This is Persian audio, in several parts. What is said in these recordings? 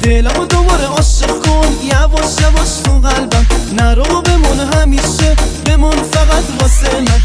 دلمو دوباره عاشق کن، یواش یواش تو قلبم نرو، بمون همیشه، بمون فقط واسه من.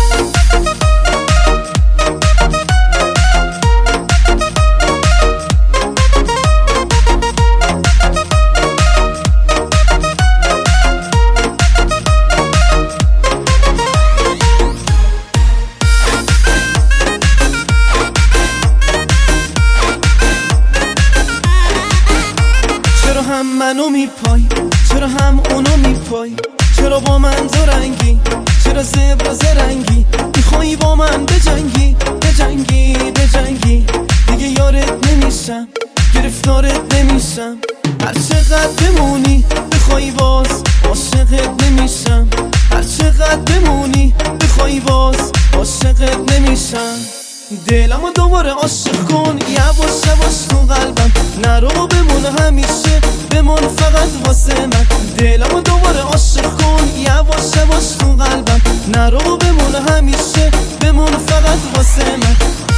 چرا هم منو میپای، چرا هم اونو میپای، چرا با من دو رنگی، چرا زبر زرنگی، میخوایی با من بجنگی بجنگی بجنگی. دیگه یارت نمیشم، گرفتارت نمیشم، هر چقدر بمونی بخوایی باز عاشقت نمیشم، هر چقدر بمونی بخوایی باز عاشقت نمیشم. دلمو دوباره عاشق کن، یواش یواش تو قلبم نرو، بمون همیشه، بمون فقط واسه من. دلمو دوباره عاشق کن، یواش یواش تو قلبم نرو، بمون همیشه، بمون فقط واسه من.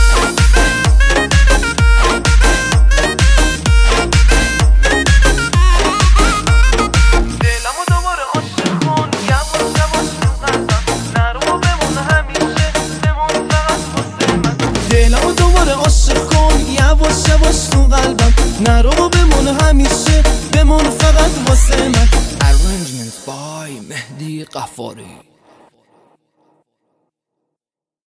دلمو دوباره عاشق کن، یواش یواش تو قلبم نرو، بمون همیشه، بمون فقط واسه من. دلمو دوباره عاشق کن، یواش یواش تو قلبم نرو، بمون همیشه، بمون فقط واسه من. Arrangements by مهدی قفاری.